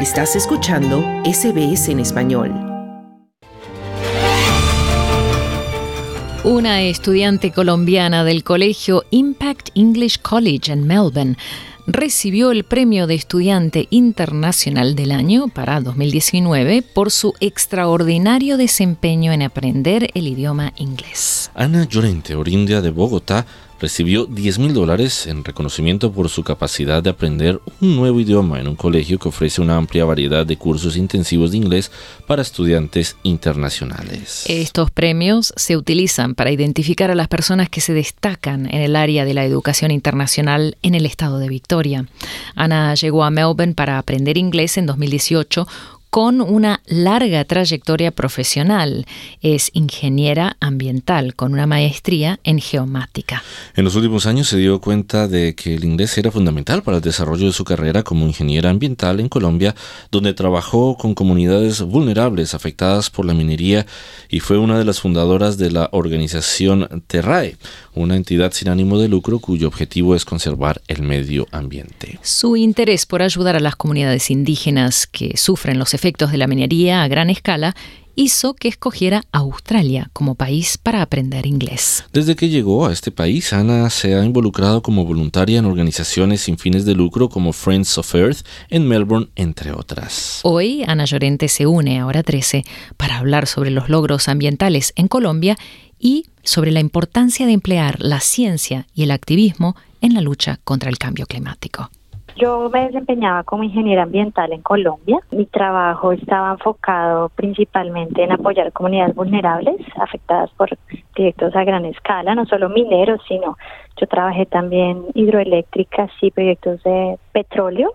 Estás escuchando SBS en español. Una estudiante colombiana del colegio Impact English College en Melbourne recibió el premio de estudiante internacional del año para 2019 por su extraordinario desempeño en aprender el idioma inglés. Ana Llorente, oriunda de Bogotá, recibió $10,000 en reconocimiento por su capacidad de aprender un nuevo idioma en un colegio que ofrece una amplia variedad de cursos intensivos de inglés para estudiantes internacionales. Estos premios se utilizan para identificar a las personas que se destacan en el área de la educación internacional en el estado de Victoria. Ana llegó a Melbourne para aprender inglés en 2018 con una larga trayectoria profesional. Es ingeniera ambiental con una maestría en geomática. En los últimos años se dio cuenta de que el inglés era fundamental para el desarrollo de su carrera como ingeniera ambiental en Colombia, donde trabajó con comunidades vulnerables afectadas por la minería y fue una de las fundadoras de la organización Terrae, una entidad sin ánimo de lucro cuyo objetivo es conservar el medio ambiente. Su interés por ayudar a las comunidades indígenas que sufren los efectos de la minería a gran escala hizo que escogiera Australia como país para aprender inglés. Desde que llegó a este país, Ana se ha involucrado como voluntaria en organizaciones sin fines de lucro como Friends of Earth en Melbourne, entre otras. Hoy, Ana Llorente se une a Hora 13 para hablar sobre los logros ambientales en Colombia y sobre la importancia de emplear la ciencia y el activismo en la lucha contra el cambio climático. Yo me desempeñaba como ingeniera ambiental en Colombia. Mi trabajo estaba enfocado principalmente en apoyar comunidades vulnerables afectadas por proyectos a gran escala, no solo mineros, sino yo trabajé también hidroeléctricas y proyectos de petróleo.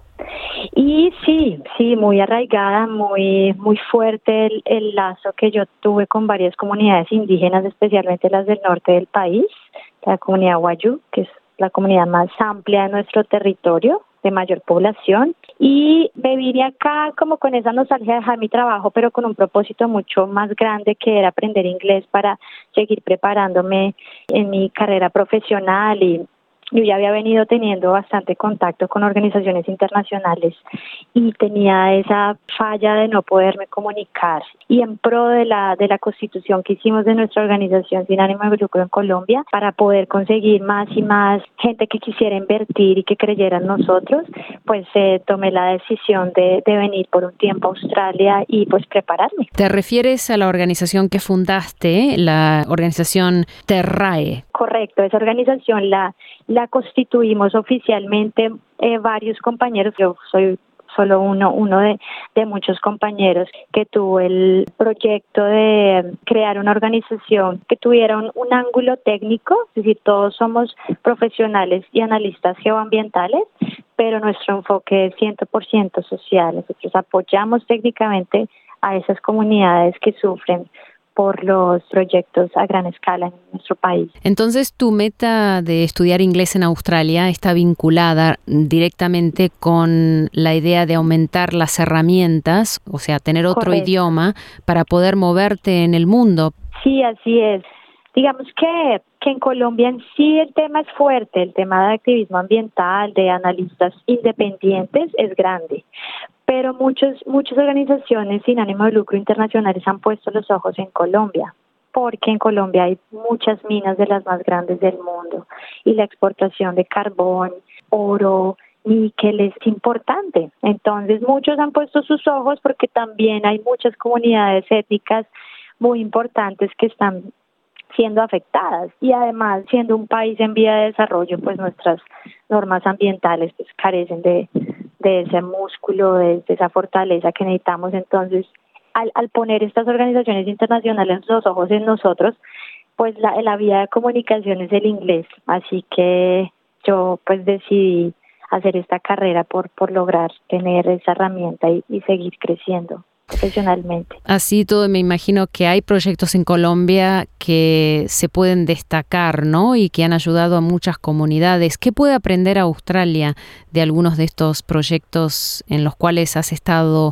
Y sí, muy arraigada, muy fuerte el lazo que yo tuve con varias comunidades indígenas, especialmente las del norte del país, la comunidad Wayuu, que es la comunidad más amplia de nuestro territorio, de mayor población, y me vine acá como con esa nostalgia de dejar mi trabajo, pero con un propósito mucho más grande, que era aprender inglés para seguir preparándome en mi carrera profesional. Y yo ya había venido teniendo bastante contacto con organizaciones internacionales y tenía esa falla de no poderme comunicar. Y en pro de la constitución que hicimos de nuestra organización sin ánimo de lucro en Colombia, para poder conseguir más y más gente que quisiera invertir y que creyera en nosotros, pues tomé la decisión de venir por un tiempo a Australia y pues prepararme. ¿Te refieres a la organización que fundaste, la organización Terrae? Correcto, esa organización la constituimos oficialmente varios compañeros. Yo soy solo uno de muchos compañeros que tuvo el proyecto de crear una organización que tuviera un ángulo técnico, es decir, todos somos profesionales y analistas geoambientales, pero nuestro enfoque es 100% social. Nosotros apoyamos técnicamente a esas comunidades que sufren por los proyectos a gran escala en nuestro país. Entonces, tu meta de estudiar inglés en Australia está vinculada directamente con la idea de aumentar las herramientas, o sea, tener otro Correcto. idioma para poder moverte en el mundo. Sí, así es. Digamos que en Colombia en sí el tema es fuerte, el tema de activismo ambiental, de analistas independientes es grande, pero muchas organizaciones sin ánimo de lucro internacionales han puesto los ojos en Colombia, porque en Colombia hay muchas minas de las más grandes del mundo y la exportación de carbón, oro, níquel es importante. Entonces muchos han puesto sus ojos porque también hay muchas comunidades étnicas muy importantes que están siendo afectadas, y además siendo un país en vía de desarrollo, pues nuestras normas ambientales pues carecen de ese músculo, de esa fortaleza que necesitamos. Entonces al poner estas organizaciones internacionales los ojos en nosotros, pues la vía de comunicación es el inglés, así que yo pues decidí hacer esta carrera por lograr tener esa herramienta y seguir creciendo profesionalmente. Así todo, me imagino que hay proyectos en Colombia que se pueden destacar, ¿no? Y que han ayudado a muchas comunidades. ¿Qué puede aprender Australia de algunos de estos proyectos en los cuales has estado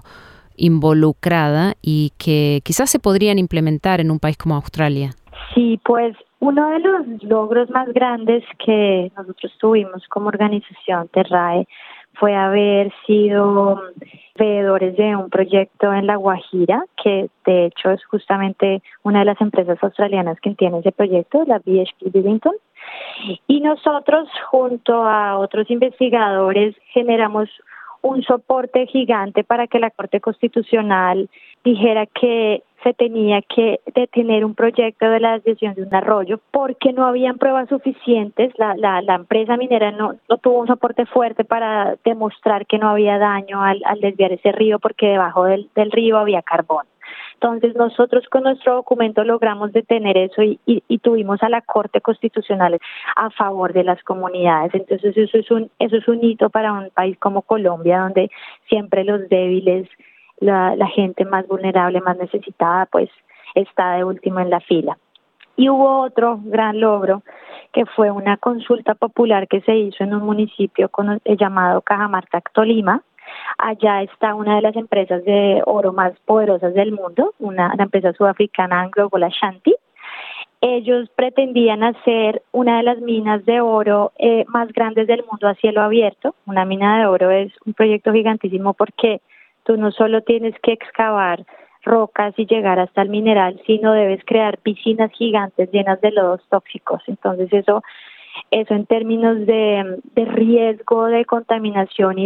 involucrada y que quizás se podrían implementar en un país como Australia? Sí, pues uno de los logros más grandes que nosotros tuvimos como organización Terrae fue haber sido veedores de un proyecto en La Guajira, que de hecho es justamente una de las empresas australianas que tiene ese proyecto, la BHP Billiton. Y nosotros, junto a otros investigadores, generamos un soporte gigante para que la Corte Constitucional dijera que se tenía que detener un proyecto de la desviación de un arroyo porque no habían pruebas suficientes. La empresa minera no tuvo un soporte fuerte para demostrar que no había daño al desviar ese río porque debajo del río había carbón. Entonces nosotros con nuestro documento logramos detener eso y tuvimos a la Corte Constitucional a favor de las comunidades. Entonces eso es un hito para un país como Colombia, donde siempre los débiles, la gente más vulnerable, más necesitada, pues está de último en la fila. Y hubo otro gran logro, que fue una consulta popular que se hizo en un municipio llamado Cajamarca, Tolima. Allá está una de las empresas de oro más poderosas del mundo, la empresa sudafricana AngloGold Ashanti. Ellos pretendían hacer una de las minas de oro más grandes del mundo a cielo abierto. Una mina de oro es un proyecto gigantísimo porque tú no solo tienes que excavar rocas y llegar hasta el mineral, sino debes crear piscinas gigantes llenas de lodos tóxicos. Entonces eso en términos de riesgo de contaminación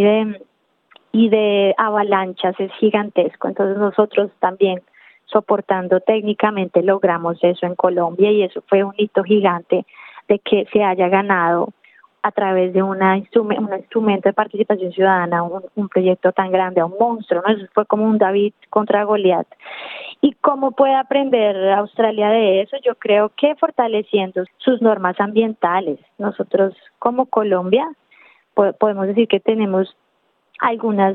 y de avalanchas es gigantesco. Entonces nosotros también, soportando técnicamente, logramos eso en Colombia, y eso fue un hito gigante de que se haya ganado a través de un instrumento de participación ciudadana, un proyecto tan grande, un monstruo, ¿no? Eso fue como un David contra Goliat. ¿Y cómo puede aprender Australia de eso? Yo creo que fortaleciendo sus normas ambientales. Nosotros como Colombia podemos decir que tenemos algunas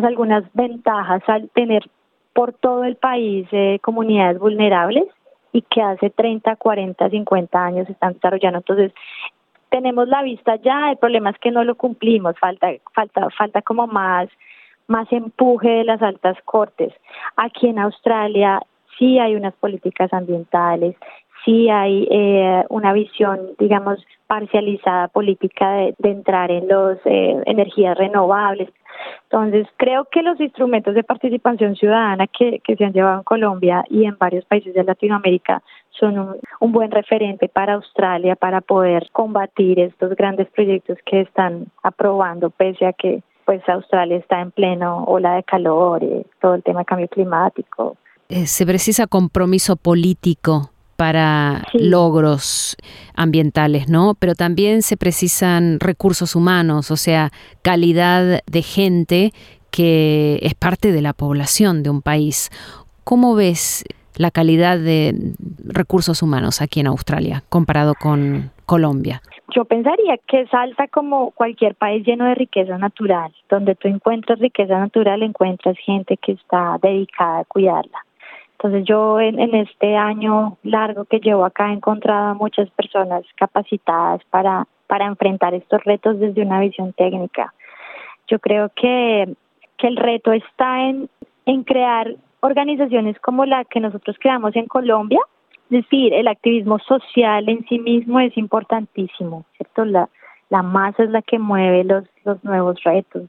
ventajas al tener por todo el país comunidades vulnerables y que hace 30, 40, 50 años se están desarrollando. Entonces, tenemos la vista ya, el problema es que no lo cumplimos, falta como más empuje de las altas cortes. Aquí en Australia sí hay unas políticas ambientales, sí hay una visión, digamos, parcializada política de entrar en las energías renovables. Entonces, creo que los instrumentos de participación ciudadana que se han llevado en Colombia y en varios países de Latinoamérica son un buen referente para Australia para poder combatir estos grandes proyectos que están aprobando, pese a que pues Australia está en pleno ola de calor, todo el tema de cambio climático. Se precisa compromiso político para logros ambientales, ¿no? Pero también se precisan recursos humanos, o sea, calidad de gente que es parte de la población de un país. ¿Cómo ves la calidad de recursos humanos aquí en Australia comparado con Colombia? Yo pensaría que es alta como cualquier país lleno de riqueza natural. Donde tú encuentras riqueza natural, encuentras gente que está dedicada a cuidarla. Entonces yo en este año largo que llevo acá he encontrado a muchas personas capacitadas para enfrentar estos retos desde una visión técnica. Yo creo que el reto está en crear organizaciones como la que nosotros creamos en Colombia. Es decir, el activismo social en sí mismo es importantísimo, ¿cierto? La masa es la que mueve los nuevos retos,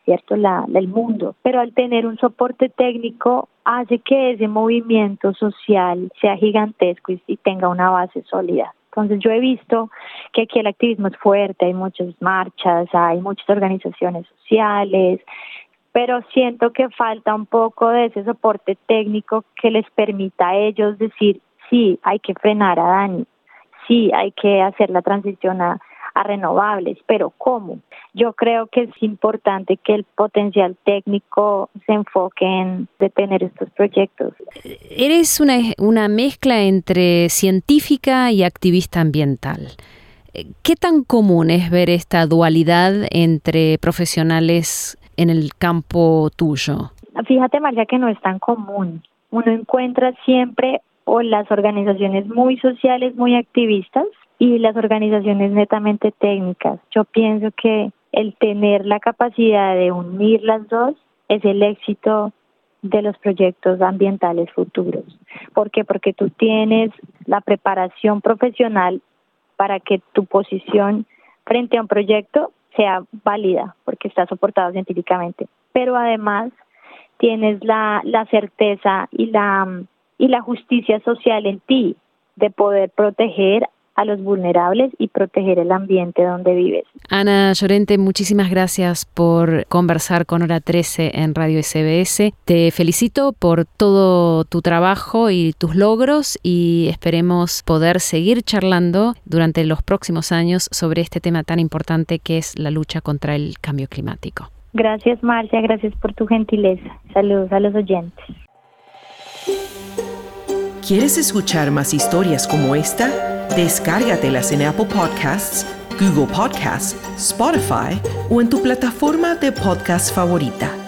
el mundo. Pero al tener un soporte técnico hace que ese movimiento social sea gigantesco y tenga una base sólida. Entonces yo he visto que aquí el activismo es fuerte, hay muchas marchas, hay muchas organizaciones sociales, pero siento que falta un poco de ese soporte técnico que les permita a ellos decir, sí, hay que frenar a Dani, sí, hay que hacer la transición a renovables, pero ¿cómo? Yo creo que es importante que el potencial técnico se enfoque en detener estos proyectos. Eres una mezcla entre científica y activista ambiental. ¿Qué tan común es ver esta dualidad entre profesionales en el campo tuyo? Fíjate, Marcia, que no es tan común. Uno encuentra siempre o las organizaciones muy sociales, muy activistas, y las organizaciones netamente técnicas. Yo pienso que el tener la capacidad de unir las dos es el éxito de los proyectos ambientales futuros. ¿Por qué? Porque tú tienes la preparación profesional para que tu posición frente a un proyecto sea válida, porque está soportado científicamente. Pero además tienes la certeza y la justicia social en ti de poder proteger a los vulnerables y proteger el ambiente donde vives. Ana Llorente, muchísimas gracias por conversar con Hora 13 en Radio SBS. Te felicito por todo tu trabajo y tus logros y esperemos poder seguir charlando durante los próximos años sobre este tema tan importante que es la lucha contra el cambio climático. Gracias, Marcia, gracias por tu gentileza. Saludos a los oyentes. ¿Quieres escuchar más historias como esta? Descárgatelas en Apple Podcasts, Google Podcasts, Spotify o en tu plataforma de podcast favorita.